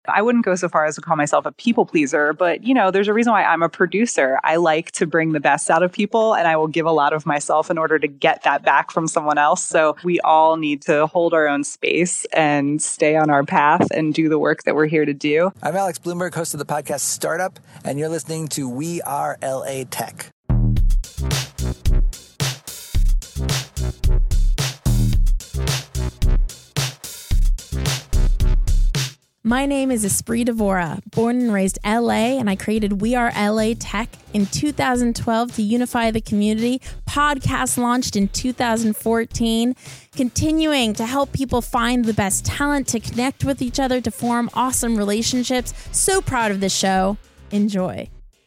I wouldn't go so far as to call myself a people pleaser, but there's a reason why I'm a producer. I like to bring the best out of people, and I will give a lot of myself in order to get that back from someone else. So we all need to hold our own space and stay on our path and do the work that we're here to do. I'm Alex Blumberg, host of the podcast Startup, and you're listening to We Are LA Tech. My name is Esprit Devora, born and raised LA, and I created We Are LA Tech in 2012 to unify the community. Podcast launched in 2014, continuing to help people find the best talent, to connect with each other, to form awesome relationships. So proud of this show. Enjoy.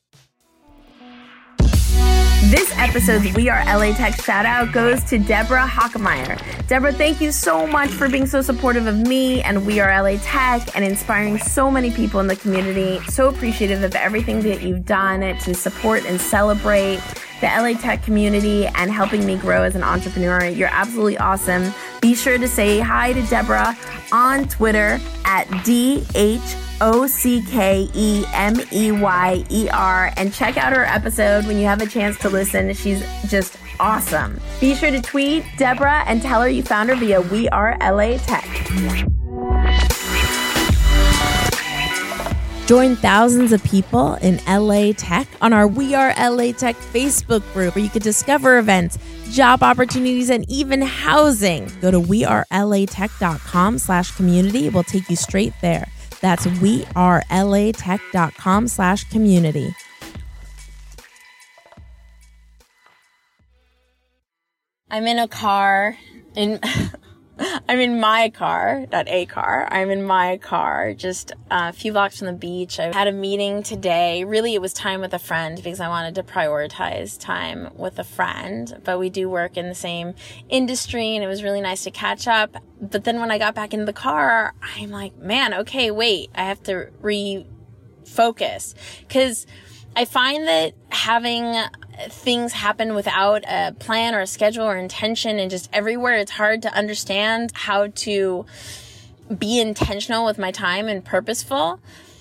This episode's We Are LA Tech shout out goes to Deborah Hockemeyer. Deborah, thank you so much for being so supportive of me and We Are LA Tech and inspiring so many people in the community. So appreciative of everything that you've done to support and celebrate the LA Tech community and helping me grow as an entrepreneur. You're absolutely awesome. Be sure to say hi to Deborah on Twitter at DHOCKEMEYER and check out her episode when you have a chance to listen. She's just awesome. Be sure to tweet Deborah and tell her you found her via We Are LA Tech. Join thousands of people in LA Tech on our We Are LA Tech Facebook group, where you can discover events, job opportunities, and even housing. Go to wearelatech.com/community. It will take you straight there. That's wearelatech.com/community. I'm in a car I'm in my car, not a car. I'm in my car, just a few blocks from the beach. I had a meeting today. Really, it was time with a friend because I wanted to prioritize time with a friend. But we do work in the same industry, and it was really nice to catch up. But then when I got back into the car, I'm like, man, okay, wait, I have to refocus. Because I find that having things happen without a plan or a schedule or intention and just everywhere, it's hard to understand how to be intentional with my time and purposeful.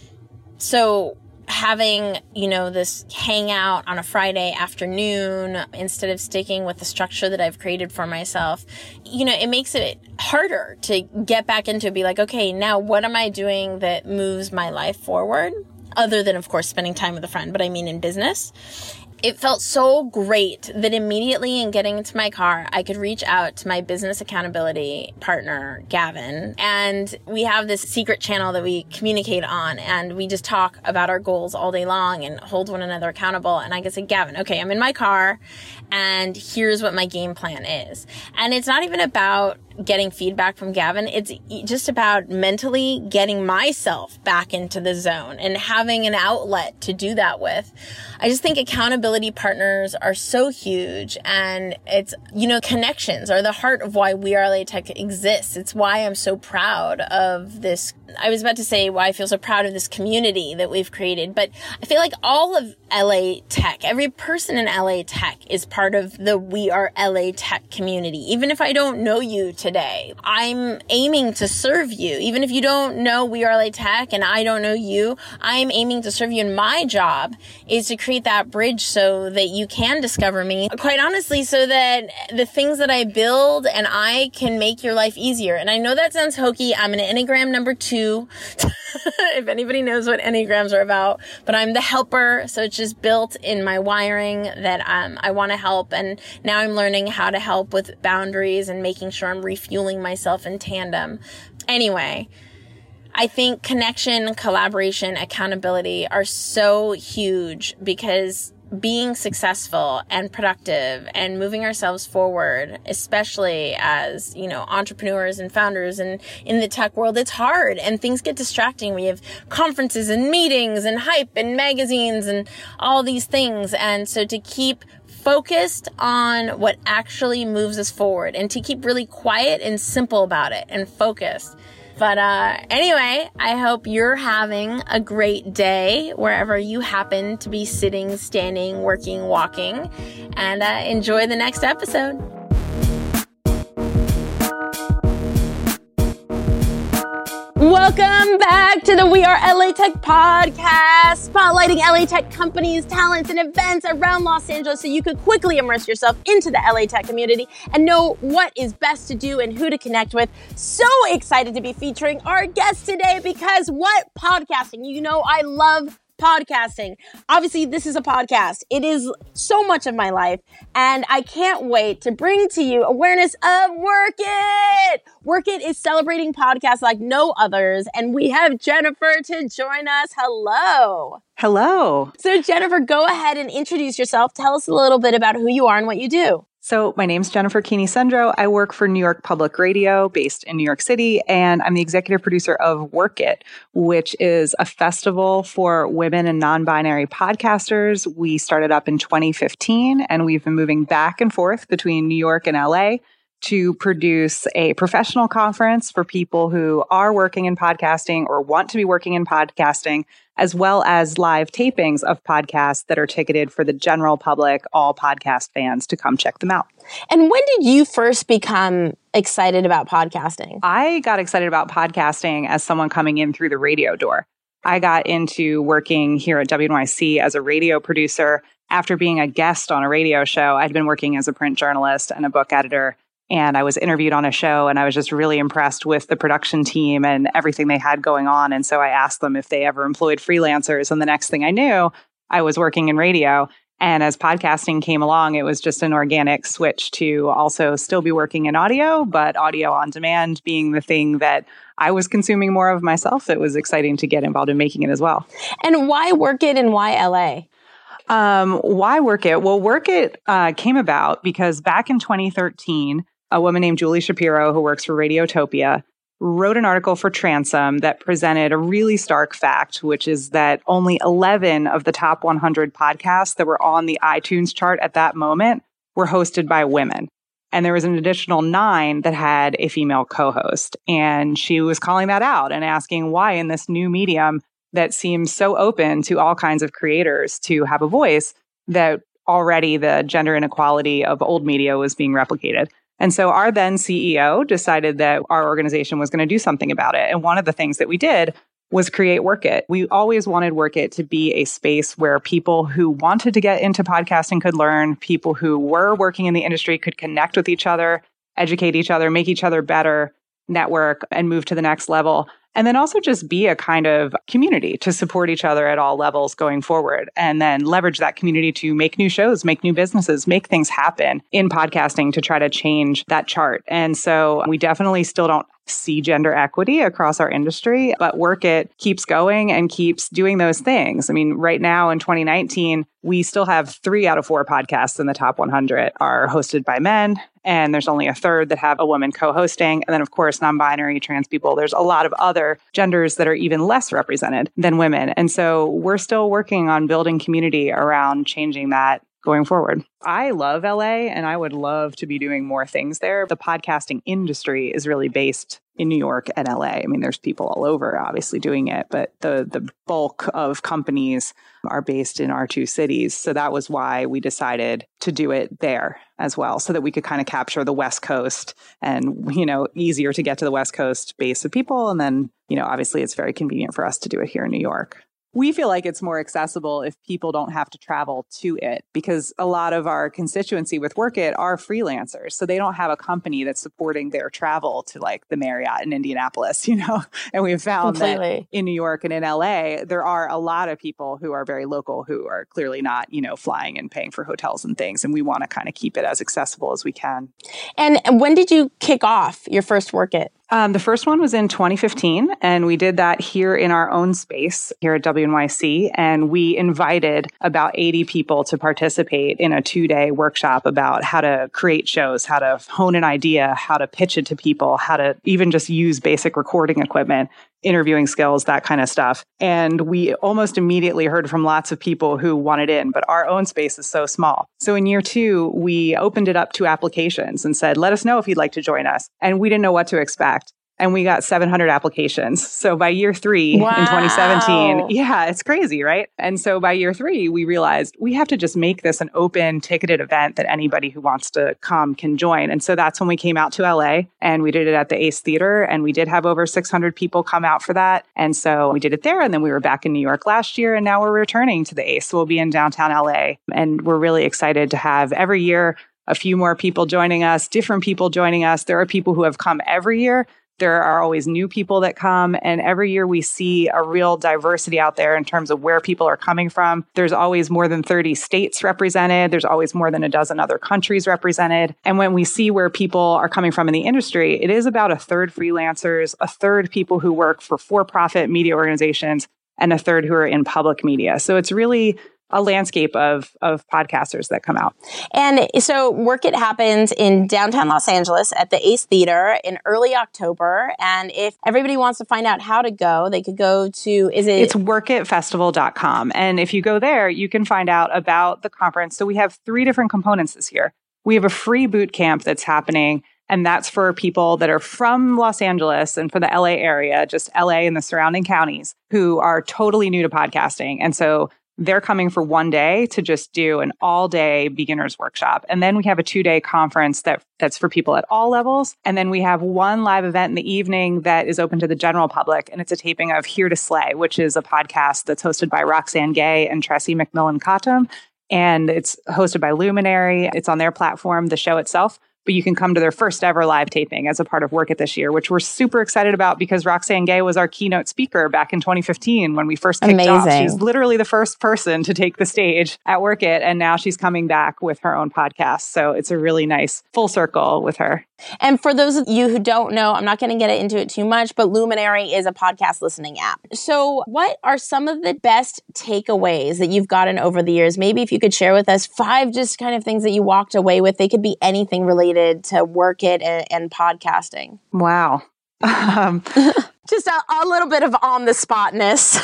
So having, this hangout on a Friday afternoon instead of sticking with the structure that I've created for myself, it makes it harder to get back into it, be like, okay, now what am I doing that moves my life forward? Other than, of course, spending time with a friend, but I mean in business. It felt so great that immediately in getting into my car, I could reach out to my business accountability partner, Gavin. And we have this secret channel that we communicate on, and we just talk about our goals all day long and hold one another accountable. And I could say, Gavin, okay, I'm in my car, and here's what my game plan is. And it's not even about getting feedback from Gavin. It's just about mentally getting myself back into the zone and having an outlet to do that with. I just think accountability partners are so huge, and it's, connections are the heart of why We Are LA Tech exists. It's why I'm so proud of this. I was about to say why I feel so proud of this community that we've created, but I feel like all of LA Tech, every person in LA Tech is part of the We Are LA Tech community. Even if I don't know you today, I'm aiming to serve you. Even if you don't know We Are LA Tech and I don't know you, I'm aiming to serve you. And my job is to create that bridge so that you can discover me, quite honestly, so that the things that I build and I can make your life easier. And I know that sounds hokey. I'm an Enneagram number 2. If anybody knows what Enneagrams are about, but I'm the helper. So it's just built in my wiring that I want to help. And now I'm learning how to help with boundaries and making sure I'm refueling myself in tandem. Anyway, I think connection, collaboration, accountability are so huge because being successful and productive and moving ourselves forward, especially as, entrepreneurs and founders and in the tech world, it's hard and things get distracting. We have conferences and meetings and hype and magazines and all these things. And so to keep focused on what actually moves us forward and to keep really quiet and simple about it and focused. But anyway, I hope you're having a great day wherever you happen to be sitting, standing, working, walking, and enjoy the next episode. Welcome back to the We Are LA Tech podcast, spotlighting LA Tech companies, talents, and events around Los Angeles so you could quickly immerse yourself into the LA Tech community and know what is best to do and who to connect with. So excited to be featuring our guest today because what podcasting? You know, I love podcasting. Obviously, this is a podcast. It is so much of my life, and I can't wait to bring to you awareness of Work It. Work It is celebrating podcasts like no others, and we have Jennifer to join us. Hello. Hello. So Jennifer, go ahead and introduce yourself. Tell us a little bit about who you are and what you do. So my name's Jennifer Keeney-Sendro. I work for New York Public Radio based in New York City, and I'm the executive producer of Work It, which is a festival for women and non-binary podcasters. We started up in 2015, and we've been moving back and forth between New York and LA to produce a professional conference for people who are working in podcasting or want to be working in podcasting, as well as live tapings of podcasts that are ticketed for the general public, all podcast fans to come check them out. And when did you first become excited about podcasting? I got excited about podcasting as someone coming in through the radio door. I got into working here at WNYC as a radio producer. After being a guest on a radio show, I'd been working as a print journalist and a book editor. And I was interviewed on a show, and I was just really impressed with the production team and everything they had going on. And so I asked them if they ever employed freelancers. And the next thing I knew, I was working in radio. And as podcasting came along, it was just an organic switch to also still be working in audio, but audio on demand being the thing that I was consuming more of myself. It was exciting to get involved in making it as well. And why Work It and why LA? Why Work It? Well, Work It came about because back in 2013, a woman named Julie Shapiro, who works for Radiotopia, wrote an article for Transom that presented a really stark fact, which is that only 11 of the top 100 podcasts that were on the iTunes chart at that moment were hosted by women. And there was an additional 9 that had a female co-host. And she was calling that out and asking why in this new medium that seems so open to all kinds of creators to have a voice, that already the gender inequality of old media was being replicated. And so our then CEO decided that our organization was going to do something about it. And one of the things that we did was create Work It. We always wanted Work It to be a space where people who wanted to get into podcasting could learn, people who were working in the industry could connect with each other, educate each other, make each other better, network, and move to the next level. And then also just be a kind of community to support each other at all levels going forward. And then leverage that community to make new shows, make new businesses, make things happen in podcasting to try to change that chart. And so we definitely still don't see gender equity across our industry, but Work It keeps going and keeps doing those things. I mean, right now in 2019, we still have 3 out of 4 podcasts in the top 100 are hosted by men. And there's only a third that have a woman co-hosting. And then, of course, non-binary, trans people. There's a lot of other genders that are even less represented than women. And so we're still working on building community around changing that going forward. I love LA and I would love to be doing more things there. The podcasting industry is really based in New York and LA. I mean, there's people all over obviously doing it, but the bulk of companies are based in our 2 cities. So that was why we decided to do it there as well, so that we could kind of capture the West Coast and, you know, easier to get to the West Coast base of people. And then, you know, obviously it's very convenient for us to do it here in New York. We feel like it's more accessible if people don't have to travel to it, because a lot of our constituency with Work It are freelancers. So they don't have a company that's supporting their travel to like the Marriott in Indianapolis, you know, and we've found that in New York and in LA, there are a lot of people who are very local who are clearly not, you know, flying and paying for hotels and things. And we want to kind of keep it as accessible as we can. And when did you kick off your first Work It? The first one was in 2015, and we did that here in our own space here at WNYC. And we invited about 80 people to participate in a 2-day workshop about how to create shows, how to hone an idea, how to pitch it to people, how to even just use basic recording equipment, interviewing skills, that kind of stuff. And we almost immediately heard from lots of people who wanted in, but our own space is so small. So in year 2, we opened it up to applications and said, let us know if you'd like to join us. And we didn't know what to expect. and we got 700 applications. So by year 3 Wow. in 2017, yeah, it's crazy, right? And so by year 3, we realized we have to just make this an open ticketed event that anybody who wants to come can join. And so that's when we came out to LA and we did it at the Ace Theater, and we did have over 600 people come out for that. And so we did it there. And then we were back in New York last year, and now we're returning to the Ace. So we'll be in downtown LA. And we're really excited to have every year a few more people joining us, different people joining us. There are people who have come every year. There are always new people that come, and every year we see a real diversity out there in terms of where people are coming from. There's always more than 30 states represented. There's always more than a dozen other countries represented. And when we see where people are coming from in the industry, it is about a third freelancers, a third people who work for-profit media organizations, and a third who are in public media. So it's really a landscape of podcasters that come out. And so Work It happens in downtown Los Angeles at the Ace Theater in early October. And if everybody wants to find out how to go, they could go to, It's workitfestival.com. And if you go there, you can find out about the conference. So we have 3 different components this year. We have a free boot camp that's happening, and that's for people that are from Los Angeles and for the LA area, just LA and the surrounding counties, who are totally new to podcasting. And so they're coming for one day to just do an all-day beginners workshop. And then we have a 2-day conference that's for people at all levels. And then we have one live event in the evening that is open to the general public. And it's a taping of Here to Slay, which is a podcast that's hosted by Roxane Gay and Tressie McMillan Cottom. And it's hosted by Luminary. It's on their platform, the show itself. But you can come to their first ever live taping as a part of Work It this year, which we're super excited about because Roxane Gay was our keynote speaker back in 2015 when we first kicked off. She's literally the first person to take the stage at Work It, and now she's coming back with her own podcast. So it's a really nice full circle with her. And for those of you who don't know, I'm not going to get into it too much, but Luminary is a podcast listening app. So what are some of the best takeaways that you've gotten over the years? Maybe if you could share with us 5 just kind of things that you walked away with. They could be anything related to Work It and podcasting. Wow. Just a little bit of on the spotness.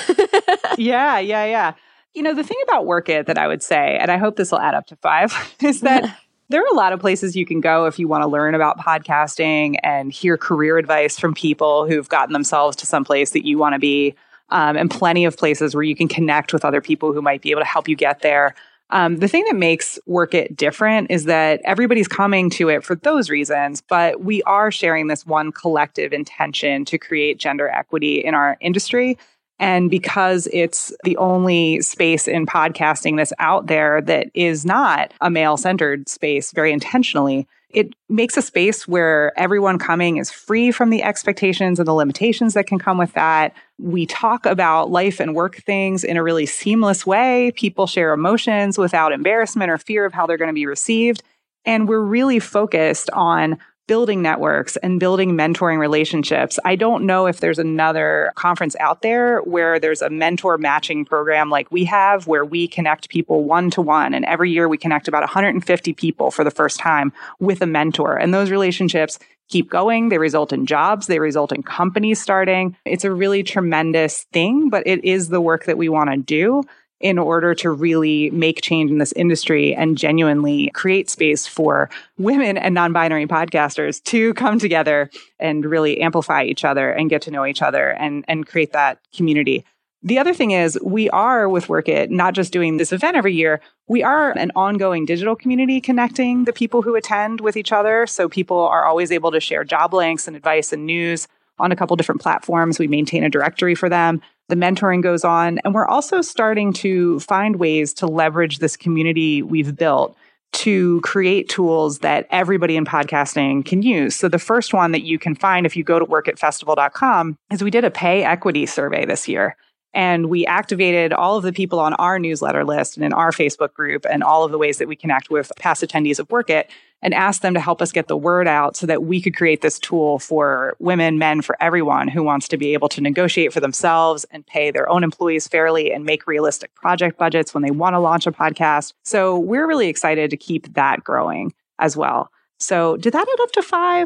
Yeah. You know, the thing about Work It that I would say, and I hope this will add up to 5, is that there are a lot of places you can go if you want to learn about podcasting and hear career advice from people who've gotten themselves to some place that you want to be, and plenty of places where you can connect with other people who might be able to help you get there. The thing that makes Work It different is that everybody's coming to it for those reasons, but we are sharing this one collective intention to create gender equity in our industry. And because it's the only space in podcasting that's out there that is not a male-centered space very intentionally, it makes a space where everyone coming is free from the expectations and the limitations that can come with that. We talk about life and work things in a really seamless way. People share emotions without embarrassment or fear of how they're going to be received. And we're really focused on building networks and building mentoring relationships. I don't know if there's another conference out there where there's a mentor matching program like we have, where we connect people one-to-one. And every year we connect about 150 people for the first time with a mentor. And those relationships keep going. They result in jobs. They result in companies starting. It's a really tremendous thing, but it is the work that we want to do in order to really make change in this industry and genuinely create space for women and non-binary podcasters to come together and really amplify each other and get to know each other and create that community. The other thing is we are with Work It, not just doing this event every year, we are an ongoing digital community connecting the people who attend with each other. So people are always able to share job links and advice and news on a couple different platforms. We maintain a directory for them. The mentoring goes on. And we're also starting to find ways to leverage this community we've built to create tools that everybody in podcasting can use. So the first one that you can find if you go to workitfestival.com is we did a pay equity survey this year. And we activated all of the people on our newsletter list and in our Facebook group and all of the ways that we connect with past attendees of Work It and asked them to help us get the word out so that we could create this tool for women, men, for everyone who wants to be able to negotiate for themselves and pay their own employees fairly and make realistic project budgets when they want to launch a podcast. So we're really excited to keep that growing as well. So did that add up to 5?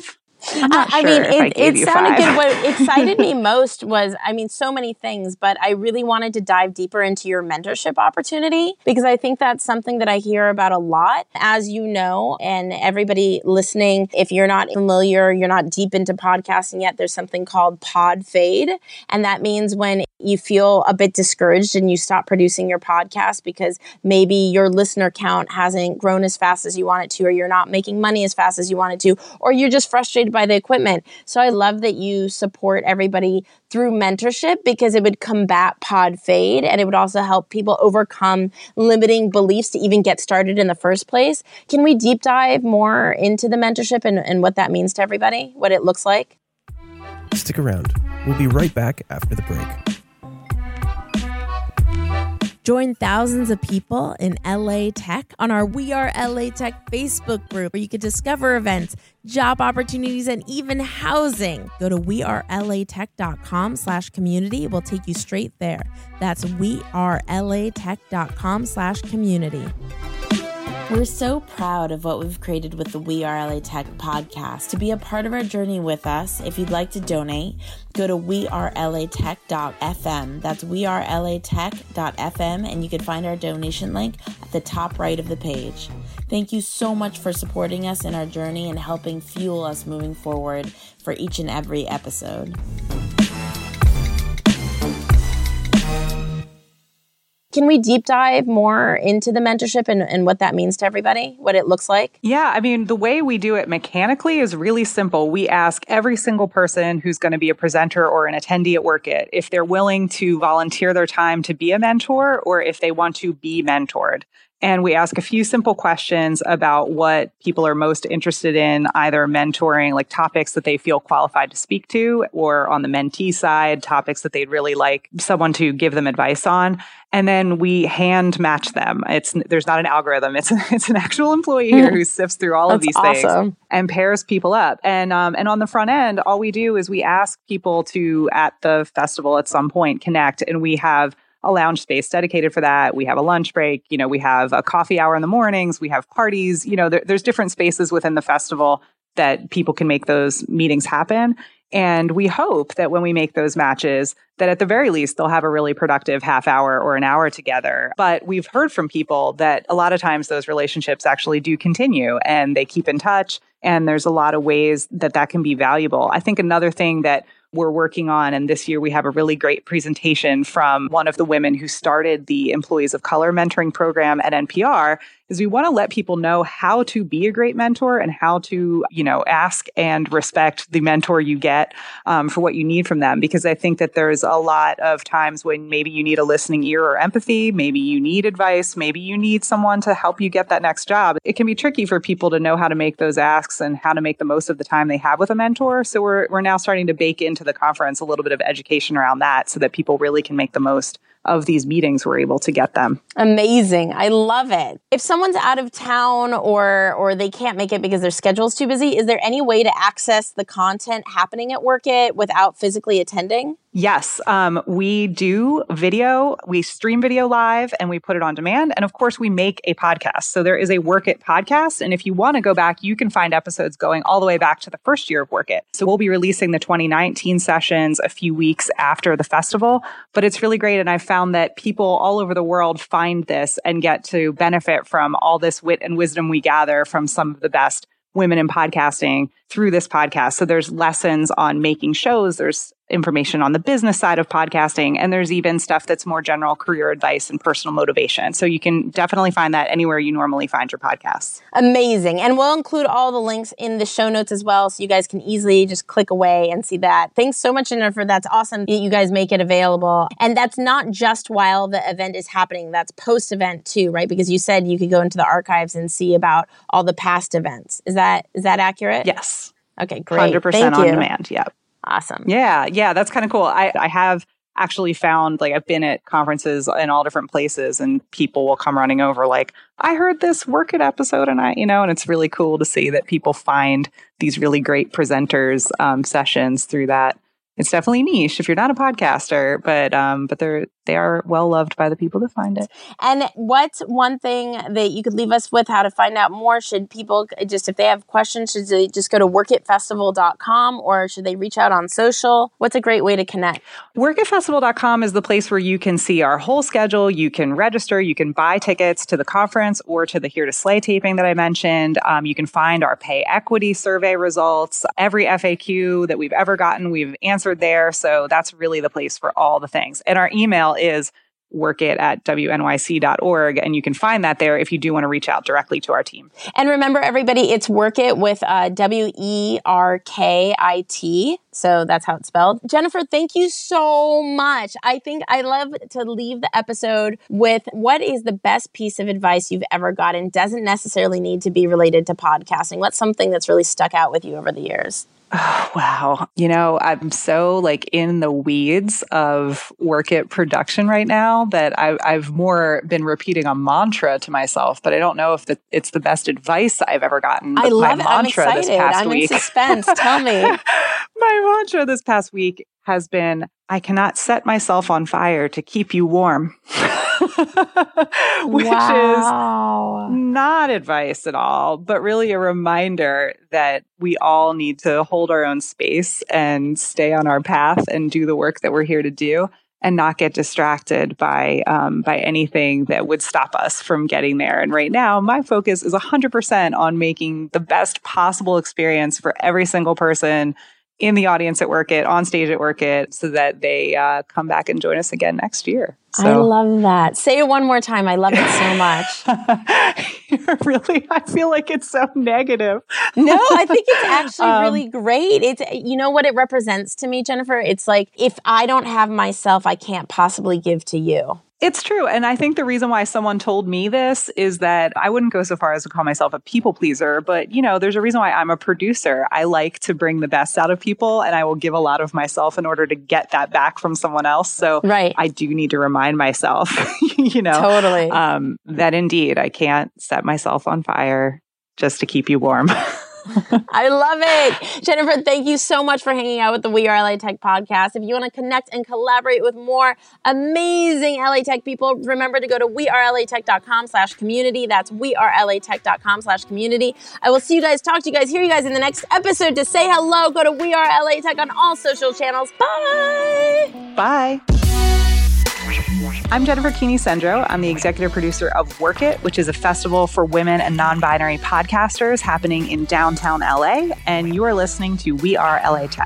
I'm not sure it sounded 5. good. What excited me most was, so many things, but I really wanted to dive deeper into your mentorship opportunity, because I think that's something that I hear about a lot, as you know, and everybody listening, if you're not familiar, you're not deep into podcasting yet, there's something called pod fade. And that means when you feel a bit discouraged and you stop producing your podcast because maybe your listener count hasn't grown as fast as you want it to, or you're not making money as fast as you want it to, or you're just frustrated by the equipment. So I love that you support everybody through mentorship, because it would combat pod fade, and it would also help people overcome limiting beliefs to even get started in the first place. Can we deep dive more into the mentorship and what that means to everybody, what it looks like? Stick around. We'll be right back after the break. Join thousands of people in LA Tech on our We Are LA Tech Facebook group, where you can discover events, job opportunities, and even housing. Go to wearelatech.com/community. We'll take you straight there. That's wearelatech.com/community. We're so proud of what we've created with the We Are LA Tech podcast. To be a part of our journey with us, if you'd like to donate, go to wearelatech.fm. That's wearelatech.fm, and you can find our donation link at the top right of the page. Thank you so much for supporting us in our journey and helping fuel us moving forward for each and every episode. Can we deep dive more into the mentorship and what that means to everybody, what it looks like? Yeah, the way we do it mechanically is really simple. We ask every single person who's going to be a presenter or an attendee at WorkIt if they're willing to volunteer their time to be a mentor, or if they want to be mentored. And we ask a few simple questions about what people are most interested in, either mentoring, like topics that they feel qualified to speak to, or on the mentee side, topics that they'd really like someone to give them advice on. And then we hand match them. There's not an algorithm. It's an actual employee here who sifts through all of these things and pairs people up. And on the front end, all we do is we ask people to, at the festival at some point, connect, and we have a lounge space dedicated for that. We have a lunch break. We have a coffee hour in the mornings. We have parties. There's different spaces within the festival that people can make those meetings happen. And we hope that when we make those matches, that at the very least, they'll have a really productive half hour or an hour together. But we've heard from people that a lot of times those relationships actually do continue and they keep in touch. And there's a lot of ways that can be valuable. I think another thing that we're working on, and this year we have a really great presentation from one of the women who started the Employees of Color mentoring program at NPR, is we want to let people know how to be a great mentor and how to, ask and respect the mentor you get for what you need from them. Because I think that there's a lot of times when maybe you need a listening ear or empathy, maybe you need advice, maybe you need someone to help you get that next job. It can be tricky for people to know how to make those asks and how to make the most of the time they have with a mentor. So we're now starting to bake into the conference a little bit of education around that so that people really can make the most of these meetings. We're able to get them. Amazing. I love it. If someone's out of town or they can't make it because their schedule's too busy, is there any way to access the content happening at WorkIt without physically attending? Yes, we do video. We stream video live and we put it on demand. And of course, we make a podcast. So there is a WorkIt podcast. And if you want to go back, you can find episodes going all the way back to the first year of WorkIt. So we'll be releasing the 2019 sessions a few weeks after the festival. But it's really great. And I've found that people all over the world find this and get to benefit from all this wit and wisdom we gather from some of the best women in podcasting through this podcast. So there's lessons on making shows. There's information on the business side of podcasting. And there's even stuff that's more general career advice and personal motivation. So you can definitely find that anywhere you normally find your podcasts. Amazing. And we'll include all the links in the show notes as well. So you guys can easily just click away and see that. Thanks so much, Jennifer. That's awesome that you guys make it available. And that's not just while the event is happening. That's post-event too, right? Because you said you could go into the archives and see about all the past events. Is that accurate? Yes. Okay, great. 100% on demand. Yep. Awesome. Yeah, that's kind of cool. I have actually found, I've been at conferences in all different places and people will come running over I heard this WorkIt episode and and it's really cool to see that people find these really great presenters sessions through that It's definitely niche if you're not a podcaster, but they are well loved by the people that find it. And what's one thing that you could leave us with, how to find out more? Should people just, if they have questions, should they just go to workitfestival.com or should they reach out on social? What's a great way to connect? Workitfestival.com is the place where you can see our whole schedule. You can register, you can buy tickets to the conference or to the Here to Slay taping that I mentioned. You can find our pay equity survey results. Every FAQ that we've ever gotten, we've answered there. So that's really the place for all the things. And our email is workit@wnyc.org. And you can find that there if you do want to reach out directly to our team. And remember, everybody, it's Workit with WERKIT. So that's how it's spelled. Jennifer, thank you so much. I think I love to leave the episode with what is the best piece of advice you've ever gotten. Doesn't necessarily need to be related to podcasting. What's something that's really stuck out with you over the years? Oh, wow. I'm so in the weeds of Workit production right now that I've more been repeating a mantra to myself, but I don't know if it's the best advice I've ever gotten. I love it. I'm excited. I'm in suspense. Tell me. My mantra this past week has been, I cannot set myself on fire to keep you warm. Which is not advice at all, but really a reminder that we all need to hold our own space and stay on our path and do the work that we're here to do and not get distracted by anything that would stop us from getting there. And right now, my focus is 100% on making the best possible experience for every single person in the audience at Workit, on stage at Workit, so that they come back and join us again next year. So. I love that. Say it one more time. I love it so much. Really, I feel like it's so negative. No, I think it's actually really great. It's, you know what it represents to me, Jennifer? It's like, if I don't have myself, I can't possibly give to you. It's true. And I think the reason why someone told me this is that I wouldn't go so far as to call myself a people pleaser, but there's a reason why I'm a producer. I like to bring the best out of people and I will give a lot of myself in order to get that back from someone else. So I do need to remind myself, totally, that indeed I can't set myself on fire just to keep you warm. I love it. Jennifer, thank you so much for hanging out with the We Are LA Tech podcast. If you want to connect and collaborate with more amazing LA Tech people, remember to go to wearelatech.com/community. That's wearelatech.com/community. I will see you guys, talk to you guys, hear you guys in the next episode. To say hello, go to We Are LA Tech on all social channels. Bye. Bye. I'm Jennifer Keeney-Sendro. I'm the executive producer of Workit, which is a festival for women and non-binary podcasters happening in downtown LA. And you are listening to We Are LA Tech.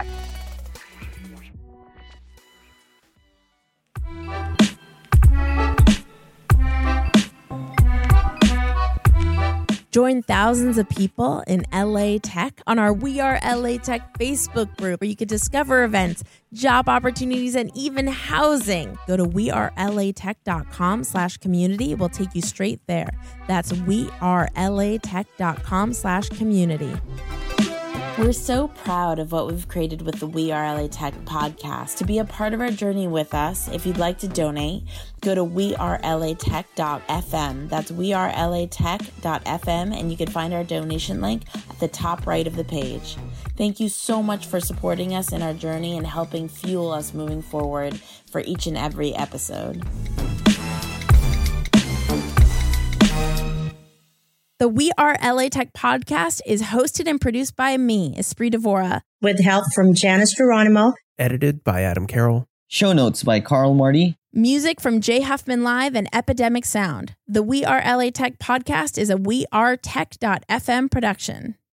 Join thousands of people in LA Tech on our We Are LA Tech Facebook group, where you can discover events, job opportunities, and even housing. Go to wearelatech.com/community. We'll take you straight there. That's wearelatech.com/community. We're so proud of what we've created with the We Are LA Tech podcast. To be a part of our journey with us, if you'd like to donate, go to wearelatech.fm. That's wearelatech.fm, and you can find our donation link at the top right of the page. Thank you so much for supporting us in our journey and helping fuel us moving forward for each and every episode. The We Are LA Tech podcast is hosted and produced by me, Esprit Devora, with help from Janice Geronimo. Edited by Adam Carroll. Show notes by Carl Marty. Music from Jay Huffman Live and Epidemic Sound. The We Are LA Tech podcast is a wearetech.fm production.